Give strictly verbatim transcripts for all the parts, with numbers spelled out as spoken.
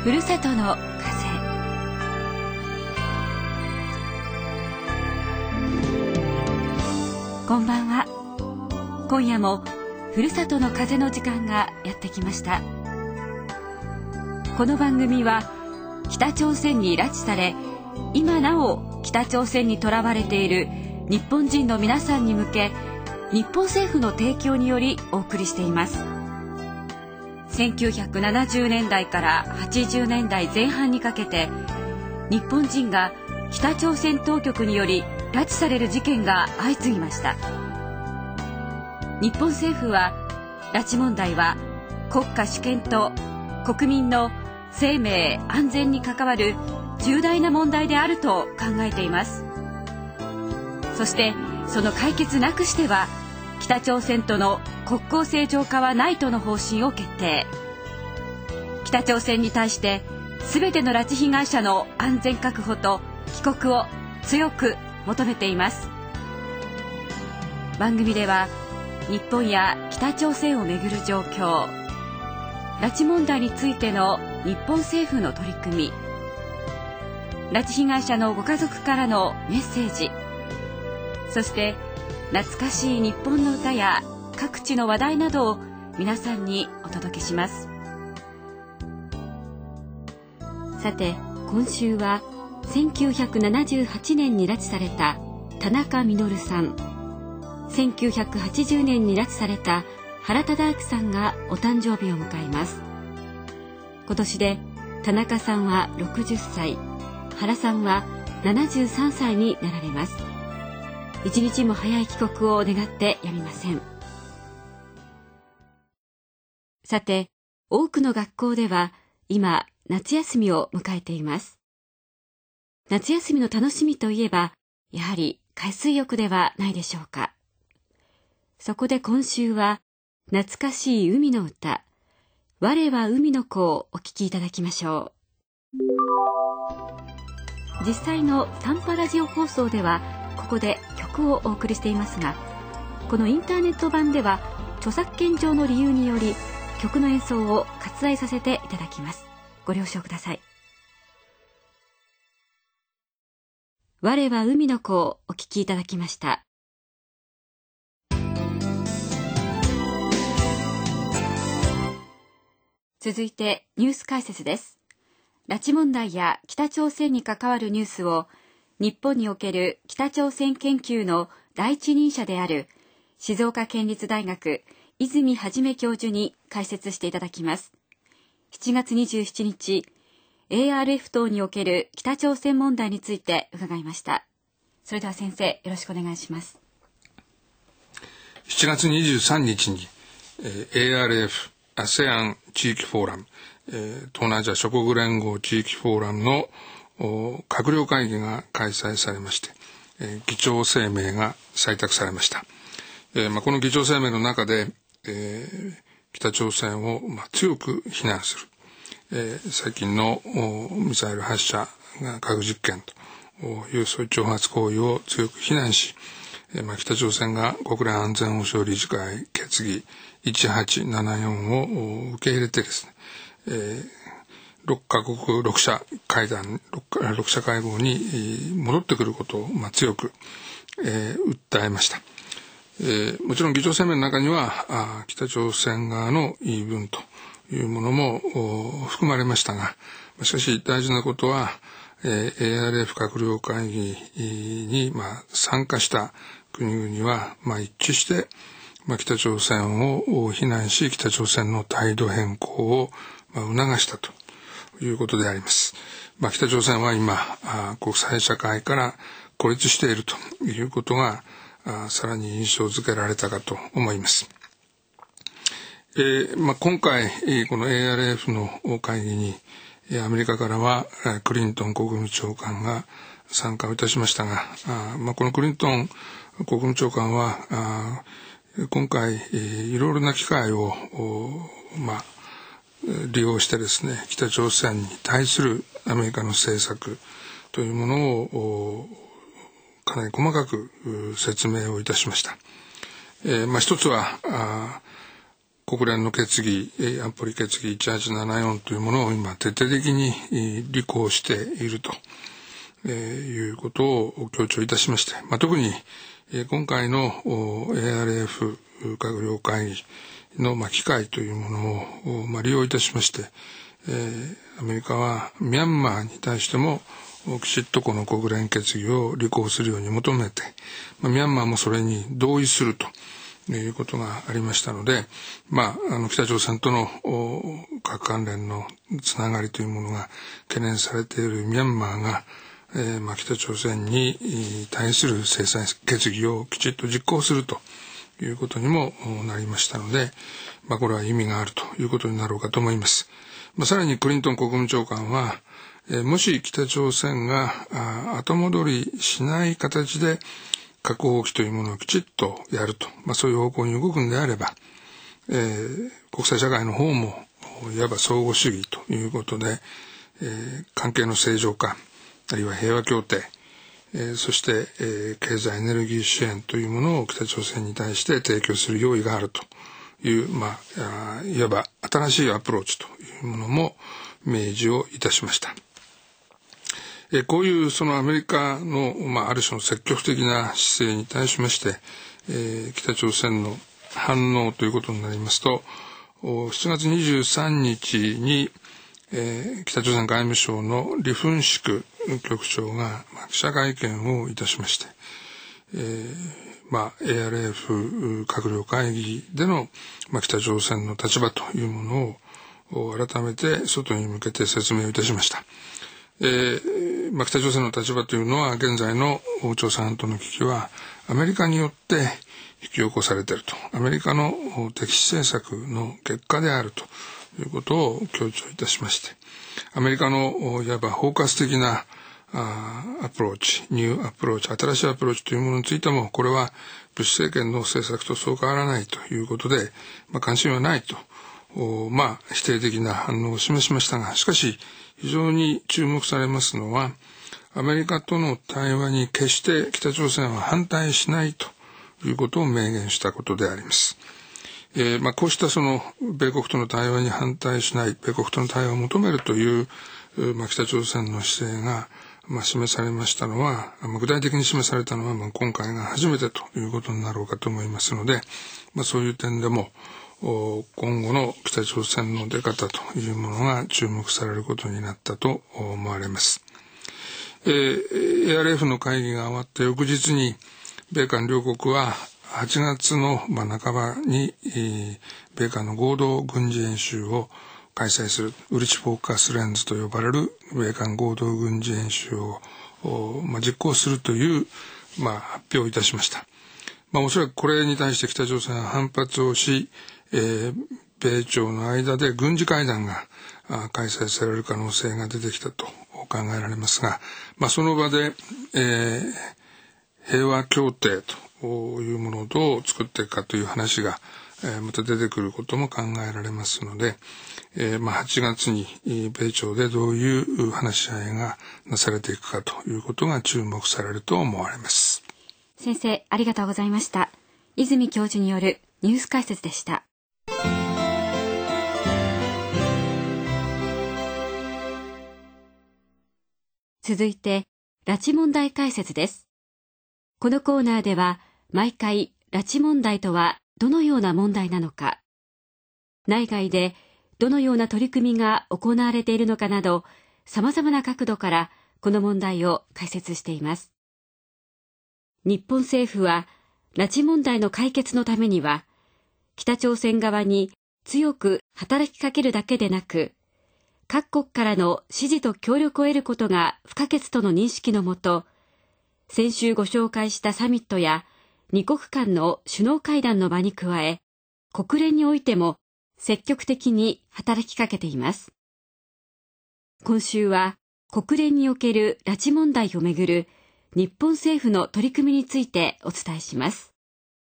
ふるさとの風。こんばんは。今夜もふるさとの風の時間がやってきました。この番組は北朝鮮に拉致され、今なお北朝鮮にとらわれている日本人の皆さんに向け、日本政府の提供によりお送りしています。せんきゅうひゃくななじゅうねんだいからはちじゅうねんだいぜん半にかけて、日本人が北朝鮮当局により拉致される事件が相次ぎました。日本政府は、拉致問題は国家主権と国民の生命安全に関わる重大な問題であると考えています。そしてその解決なくしては、北朝鮮との国交正常化はないとの方針を決定。北朝鮮に対して全ての拉致被害者の安全確保と帰国を強く求めています。番組では日本や北朝鮮をめぐる状況、拉致問題についての日本政府の取り組み、拉致被害者のご家族からのメッセージ、そして懐かしい日本の歌や各地の話題などを皆さんにお届けします。さて、今週はせんきゅうひゃくななじゅうはちねんに拉致された田中稔さん、せんきゅうひゃくはちじゅうねんに拉致された原敕晁さんがお誕生日を迎えます。今年で田中さんはろくじゅっさい、原さんはななじゅうさんさいになられます。一日も早い帰国を願ってやみません。さて、多くの学校では今夏休みを迎えています。夏休みの楽しみといえば、やはり海水浴ではないでしょうか。そこで今週は懐かしい海の歌、我は海の子をお聴きいただきましょう。実際の短波ラジオ放送ではここで曲をお送りしていますが、このインターネット版では著作権上の理由により曲の演奏を割愛させていただきます。ご了承ください。我は海の子をお聴きいただきました。続いてニュース解説です。拉致問題や北朝鮮に関わるニュースを日本における北朝鮮研究の第一人者である静岡県立大学泉元教授に解説していただきます。しちがつにじゅうしちにち、エーアールエフ 等における北朝鮮問題について伺いました。それでは先生、よろしくお願いします。 しちがつにじゅうさんにちに、えー、エーアールエフ アセアン 地域フォーラム、えー、東南アジア諸国連合地域フォーラムの閣僚会議が開催されまして、えー、議長声明が採択されました。えーまあ、この議長声明の中で、えー、北朝鮮を、まあ、強く非難する、えー、最近のミサイル発射が核実験というそういう挑発行為を強く非難し、えーまあ、北朝鮮が国連安全保障理事会決議いちはちななよんを受け入れてですね、えー、ろっかこくろくしゃ会談 6, 6者会合に戻ってくることを、まあ、強く、えー、訴えました。えー、もちろん議長声明の中にはあ北朝鮮側の言い分というものも含まれましたが、しかし大事なことは、えー、エーアールエフ 閣僚会議に、まあ、参加した国々は、まあ、一致して、まあ、北朝鮮を非難し、北朝鮮の態度変更を、まあ、促したということであります。まあ、北朝鮮は今あ国際社会から孤立しているということがあさらに印象づけられたかと思います。えーまあ、今回この エーアールエフ の会議にアメリカからはクリントン国務長官が参加をいたしましたが、あ、まあ、このクリントン国務長官はあ今回いろいろな機会を、まあ、利用してですね、北朝鮮に対するアメリカの政策というものをかなり細かく説明をいたしました。えーまあ、一つはあ国連の決議、安保理決議いちはちななよんというものを今徹底的に履行しているということを強調いたしまして、まあ、特に今回の エーアールエフ 閣僚会議の機会というものを利用いたしまして、アメリカはミャンマーに対してもきちっとこの国連決議を履行するように求めて、ミャンマーもそれに同意するということがありましたので、まあ、あの北朝鮮との核関連のつながりというものが懸念されているミャンマーが、えーまあ、北朝鮮に対する制裁決議をきちっと実行するということにもなりましたので、まあ、これは意味があるということになろうかと思います。まあ、さらにクリントン国務長官は、えー、もし北朝鮮が後戻りしない形で核放棄というものをきちっとやると、まあ、そういう方向に動くんであれば、えー、国際社会の方もいわば相互主義ということで、えー、関係の正常化、あるいは平和協定、えー、そして、えー、経済エネルギー支援というものを北朝鮮に対して提供する用意があるという、まあ、いわば新しいアプローチというものも明示をいたしました。えー、こういうそのアメリカの、まあ、ある種の積極的な姿勢に対しまして、えー、北朝鮮の反応ということになりますと、しちがつにじゅうさんにちに、えー、北朝鮮外務省の李奮淑局長が、まあ、記者会見をいたしまして、えーまあ、エーアールエフ 閣僚会議での、まあ、北朝鮮の立場というものを改めて外に向けて説明をいたしました。えーまあ、北朝鮮の立場というのは現在の朝鮮半島の危機はアメリカによって引き起こされていると、アメリカの敵視政策の結果であるということを強調いたしまして、アメリカのいわば包括的なあアプローチ、ニューアプローチ、新しいアプローチというものについても、これはブッシュ政権の政策とそう変わらないということで、まあ、関心はないと、まあ、否定的な反応を示しましたが、しかし非常に注目されますのは、アメリカとの対話に決して北朝鮮は反対しないということを明言したことであります。えーまあ、こうしたその米国との対話に反対しない、米国との対話を求めるという、まあ、北朝鮮の姿勢が、まあ、示されましたのは、まあ、具体的に示されたのは、まあ、今回が初めてということになろうかと思いますので、まあ、そういう点でも今後の北朝鮮の出方というものが注目されることになったと思われます。えー、エーアールエフ の会議が終わった翌日に米韓両国ははちがつの半ばに米韓の合同軍事演習を開催する、ウルチフォーカスレンズと呼ばれる米韓合同軍事演習を実行するという、まあ、発表をいたしました。まあ、おそらくこれに対して北朝鮮は反発をし、えー、米朝の間で軍事会談が開催される可能性が出てきたと考えられますが、まあ、その場で、えー、平和協定というものをどう作っていくかという話が、えー、また出てくることも考えられますので、えーまあ、はちがつに米朝でどういう話し合いがなされていくかということが注目されると思われます。 先生、ありがとうございました。泉教授によるニュース解説でした。続いて、拉致問題解説です。このコーナーでは、毎回、拉致問題とはどのような問題なのか、内外でどのような取り組みが行われているのかなど、様々な角度からこの問題を解説しています。日本政府は、拉致問題の解決のためには、北朝鮮側に強く働きかけるだけでなく、各国からの支持と協力を得ることが不可欠との認識のもと、先週ご紹介したサミットや二国間の首脳会談の場に加え、国連においても積極的に働きかけています。今週は国連における拉致問題をめぐる日本政府の取り組みについてお伝えします。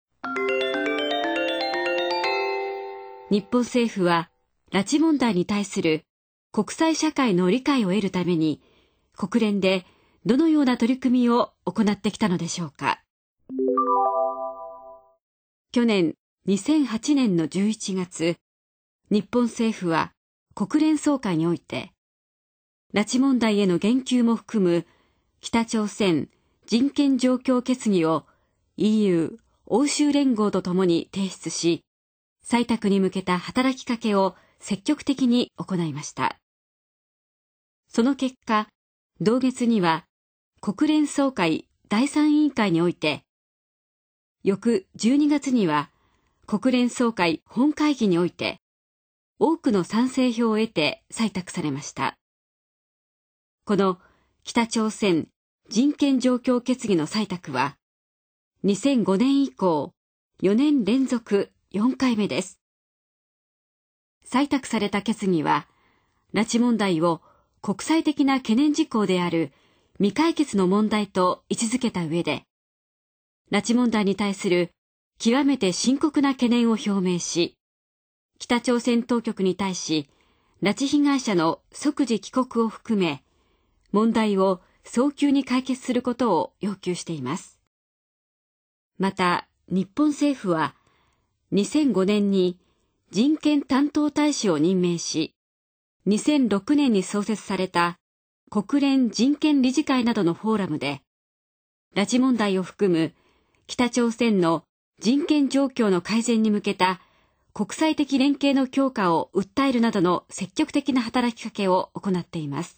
日本政府は拉致問題に対する国際社会の理解を得るために国連でどのような取り組みを行ってきたのでしょうか。去年にせんはちねんのじゅういちがつ、日本政府は国連総会において、拉致問題への言及も含む北朝鮮人権状況決議を イーユー 欧州連合とともに提出し、採択に向けた働きかけを積極的に行いました。その結果、同月には国連総会だいさん委員会において、翌じゅうにがつには国連総会本会議において、多くの賛成票を得て採択されました。この北朝鮮人権状況決議の採択は、にせんごねん以降、よねん連続よんかいめです。採択された決議は、拉致問題を国際的な懸念事項である未解決の問題と位置づけた上で、拉致問題に対する極めて深刻な懸念を表明し、北朝鮮当局に対し、拉致被害者の即時帰国を含め、問題を早急に解決することを要求しています。また、日本政府は、にせんごねんに人権担当大使を任命し、にせんろくねんに創設された国連人権理事会などのフォーラムで、拉致問題を含む北朝鮮の人権状況の改善に向けた国際的連携の強化を訴えるなどの積極的な働きかけを行っています。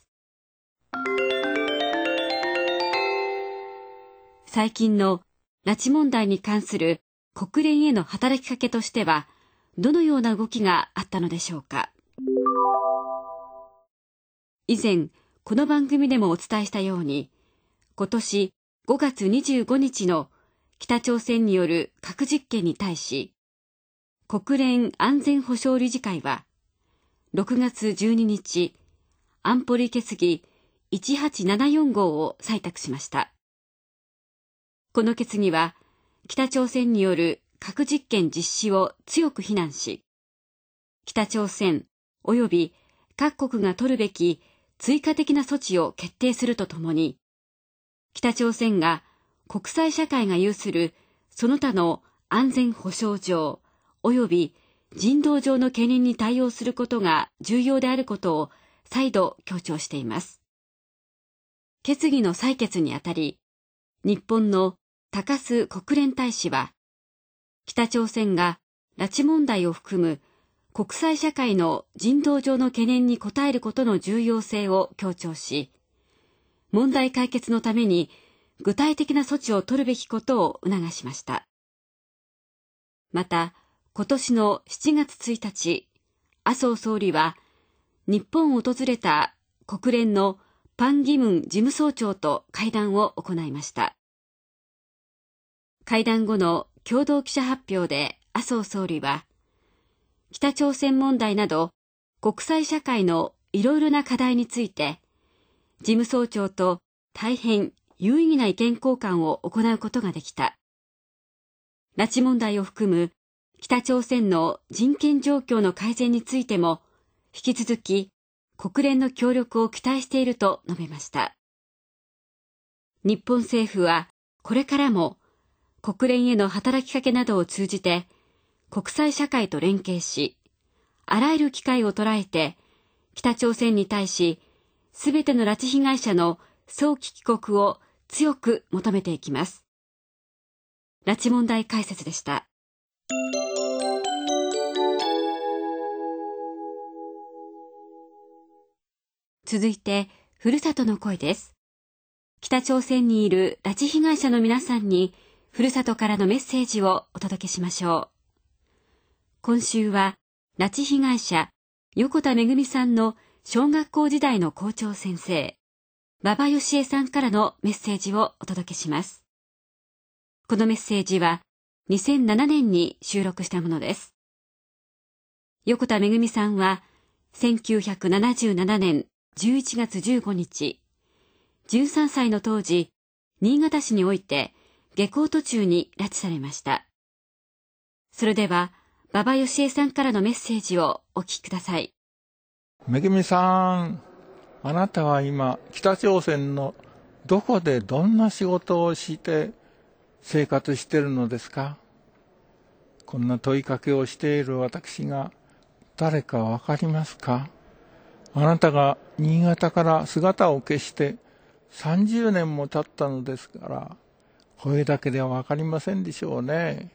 最近の拉致問題に関する国連への働きかけとしては、どのような動きがあったのでしょうか。以前、この番組でもお伝えしたように、今年ごがつにじゅうごにちの北朝鮮による核実験に対し、国連安全保障理事会は、ろくがつじゅうににち、安保理決議いちはちななよん号を採択しました。この決議は、北朝鮮による核実験実施を強く非難し、北朝鮮及び各国が取るべき追加的な措置を決定するとともに、北朝鮮が国際社会が有するその他の安全保障上及び人道上の懸念に対応することが重要であることを再度強調しています。決議の採決にあたり、日本の高須国連大使は、北朝鮮が拉致問題を含む国際社会の人道上の懸念に応えることの重要性を強調し、問題解決のために具体的な措置を取るべきことを促しました。また、今年のしちがつついたち、麻生総理は、日本を訪れた国連のパン・ギムン事務総長と会談を行いました。会談後の共同記者発表で麻生総理は、北朝鮮問題など国際社会のいろいろな課題について、事務総長と大変有意義な意見交換を行うことができた。拉致問題を含む北朝鮮の人権状況の改善についても、引き続き国連の協力を期待していると述べました。日本政府はこれからも国連への働きかけなどを通じて国際社会と連携し、あらゆる機会を捉えて北朝鮮に対しすべての拉致被害者の早期帰国を強く求めていきます。拉致問題解説でした。続いて、ふるさとの声です。北朝鮮にいる拉致被害者の皆さんに、ふるさとからのメッセージをお届けしましょう。今週は、拉致被害者、横田めぐみさんの小学校時代の校長先生、馬場芳恵さんからのメッセージをお届けします。このメッセージは、にせんななねんに収録したものです。横田めぐみさんは、せんきゅうひゃくななじゅうななねんじゅういちがつじゅうごにち、じゅうさんさいの当時、新潟市において下校途中に拉致されました。それでは、馬場芳恵さんからのメッセージをお聞きください。 めぐみさん、あなたは今、北朝鮮のどこでどんな仕事をして生活してるのですか？ こんな問いかけをしている私が誰かわかりますか？あなたが新潟から姿を消してさんじゅうねんも経ったのですから、声だけではわかりませんでしょうね。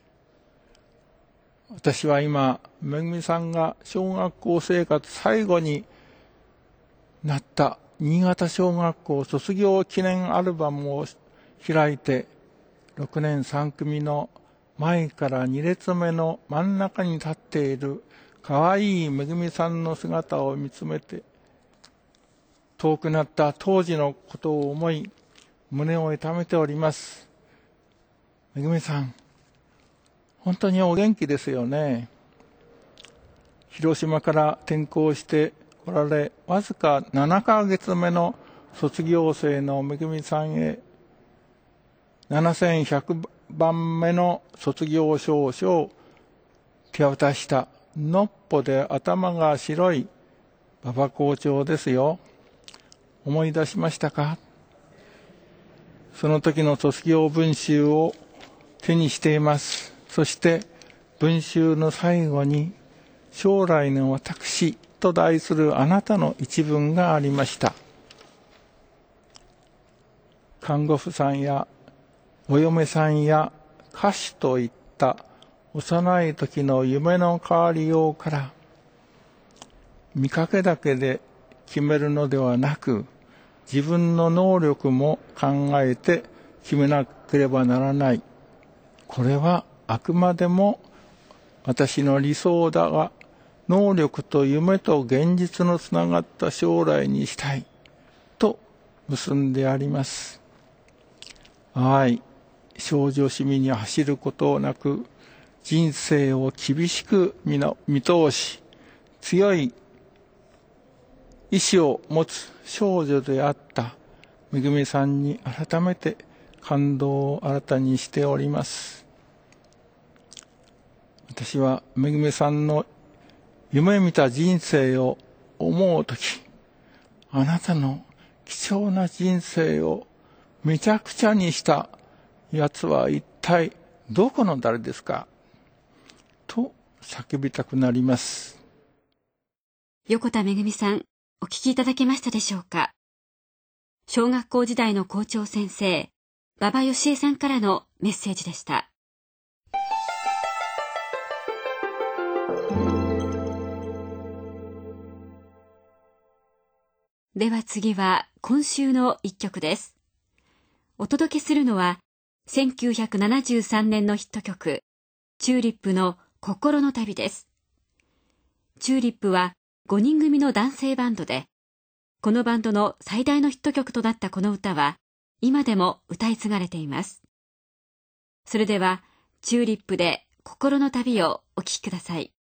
私は今、めぐみさんが小学校生活最後になった新潟小学校卒業記念アルバムを開いて、ろくねんさん組の前からに列目の真ん中に立っているかわいいめぐみさんの姿を見つめて、遠くなった当時のことを思い、胸を痛めております。めぐみさん、本当にお元気ですよね。広島から転校しておられ、わずかななかげつめの卒業生のめぐみさんへ、ななせんひゃくばんめの卒業証書を手渡したのっぽで頭が白い馬場校長ですよ。思い出しましたか？その時の卒業文集を手にしています。そして文集の最後に、将来の私と題するあなたの一文がありました。看護婦さんやお嫁さんや歌手といった幼い時の夢の変わりようから、見かけだけで決めるのではなく、自分の能力も考えて決めなければならない。これはあくまでも私の理想だが、能力と夢と現実のつながった将来にしたいと結んであります。はい、少女市民に走ることなく、人生を厳しく見通し、強い意志を持つ少女であっためぐみさんに改めて感動を新たにしております。私はめぐみさんの夢見た人生を思うとき、あなたの貴重な人生をめちゃくちゃにしたやつは一体どこの誰ですかと叫びたくなります。 横田めぐみさん、お聞きいただけましたでしょうか？小学校時代の校長先生、馬場芳恵さんからのメッセージでした。では次は今週の一曲です。お届けするのはせんきゅうひゃくななじゅうさんねんのヒット曲、チューリップの心の旅です。チューリップはごにん組の男性バンドで、このバンドの最大のヒット曲となったこの歌は今でも歌い継がれています。それではチューリップで心の旅をお聴きください。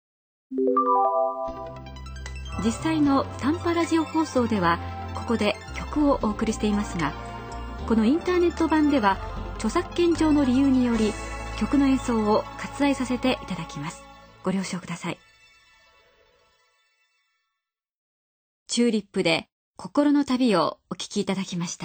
実際の短波ラジオ放送ではここで曲をお送りしていますが、このインターネット版では著作権上の理由により曲の演奏を割愛させていただきます。ご了承ください。チューリップで心の旅をお聴きいただきました。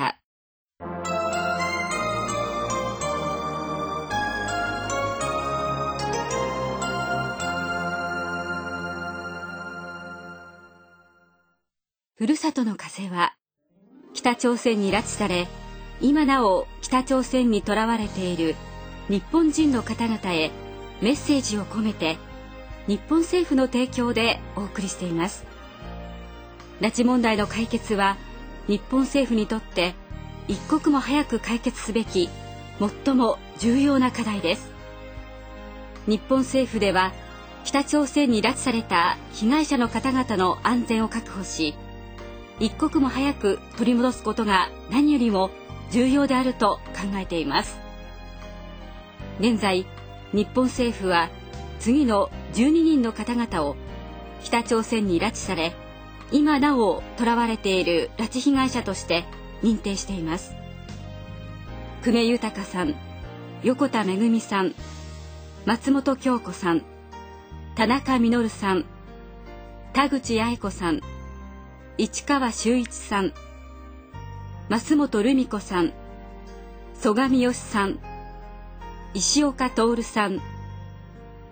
ふるさとの風は北朝鮮に拉致され、今なお北朝鮮に囚われている日本人の方々へメッセージを込めて、日本政府の提供でお送りしています。拉致問題の解決は日本政府にとって一刻も早く解決すべき最も重要な課題です。日本政府では北朝鮮に拉致された被害者の方々の安全を確保し、一刻も早く取り戻すことが何よりも重要であると考えています。現在、日本政府は次のじゅうににんの方々を北朝鮮に拉致され、今なお囚われている拉致被害者として認定しています。久米豊さん、横田めぐみさん、松本京子さん、田中実さん、田口八重子さん、市川修一さん、増本留美子さん、曽我美義さん、石岡徹さん、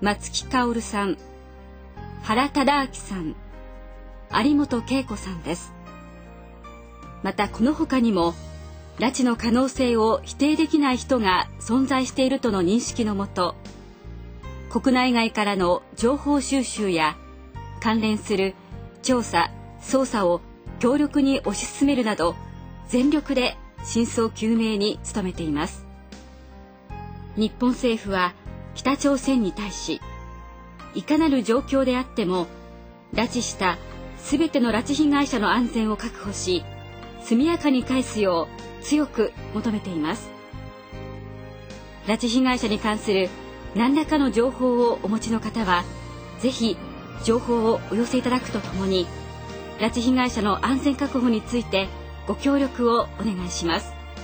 松木薫さん、原忠明さん、有本恵子さんです。またこの他にも拉致の可能性を否定できない人が存在しているとの認識のもと、国内外からの情報収集や関連する調査・捜査を強力に推し進めるなど、全力で真相究明に努めています。日本政府は北朝鮮に対し、いかなる状況であっても拉致したすべての拉致被害者の安全を確保し、速やかに返すよう強く求めています。拉致被害者に関する何らかの情報をお持ちの方は、ぜひ情報をお寄せいただくとともに、拉致被害者の安全確保についてご協力をお願いします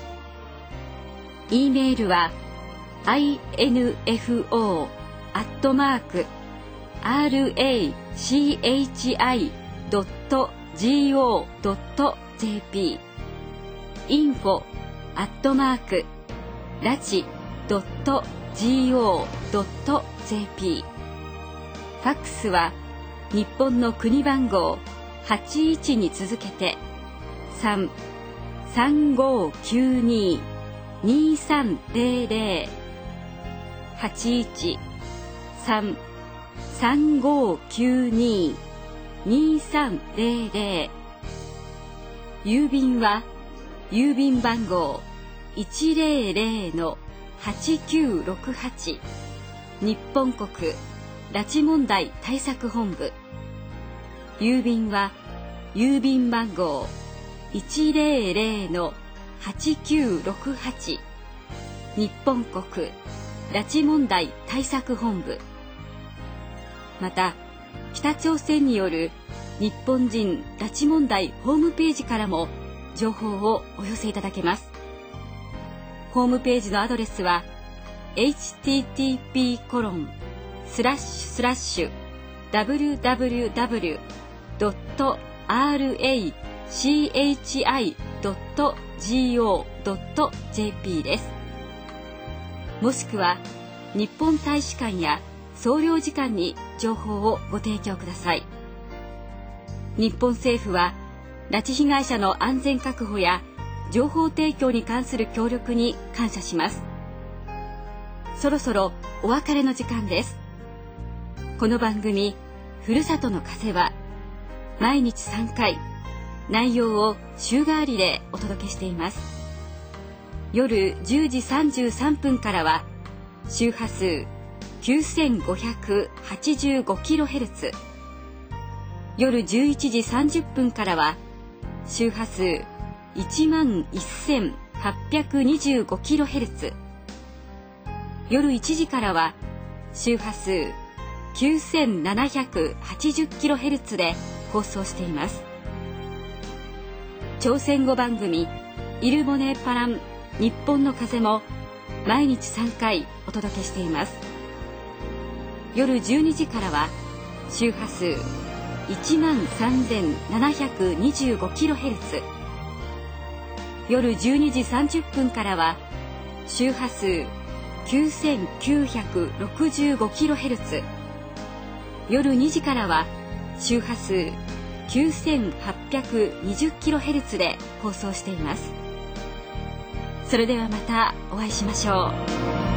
。e メールは アイエヌエフオー アットマーク アールエーシーエイチアイ ドット ジーオー ドット ジェーピー インフォ アットマーク ラチ ドット ジーオー ドット ジェーピー ファックスは日本の国番号はちじゅういちに続けてさん さんごきゅうに にさんゼロゼロ はちじゅういち さん さんごきゅうに にさんゼロゼロ、郵便は郵便番号 いちゼロゼロ はちきゅうろくはち 日本国拉致問題対策本部。郵便は郵便番号 いちゼロゼロ はちきゅうろくはち 日本国拉致問題対策本部。また北朝鮮による日本人拉致問題ホームページからも情報をお寄せいただけます。ホームページのアドレスは エイチティーティーピーコロンスラッシュスラッシュダブリューダブリューダブリュードットアールエーシーエイチアイドットジーオードットジェーピー です。もしくは日本大使館や総領事館に情報をご提供ください。日本政府は拉致被害者の安全確保や情報提供に関する協力に感謝します。そろそろお別れの時間です。この番組ふるさとの風は毎日さんかい内容を週替わりでお届けしています。夜じゅうじさんじゅうさんぷんからは周波数 きゅうせんごひゃくはちじゅうごキロヘルツ、 夜じゅういちじさんじゅっぷんからは周波数 いちまんせんはっぴゃくにじゅうごキロヘルツ、 夜いちじからは周波数 きゅうせんななひゃくはちじゅうキロヘルツ で放送しています。朝鮮語番組イルモネパラン日本の風も毎日さんかいお届けしています。夜じゅうにじからは周波数 いちまんさんぜんななひゃくにじゅうごキロヘルツ、 夜じゅうにじさんじゅっぷんからは周波数 きゅうせんきゅうひゃくろくじゅうごキロヘルツ、 夜にじからは周波数 きゅうせんはっぴゃくにじゅうキロヘルツ で放送しています。それではまたお会いしましょう。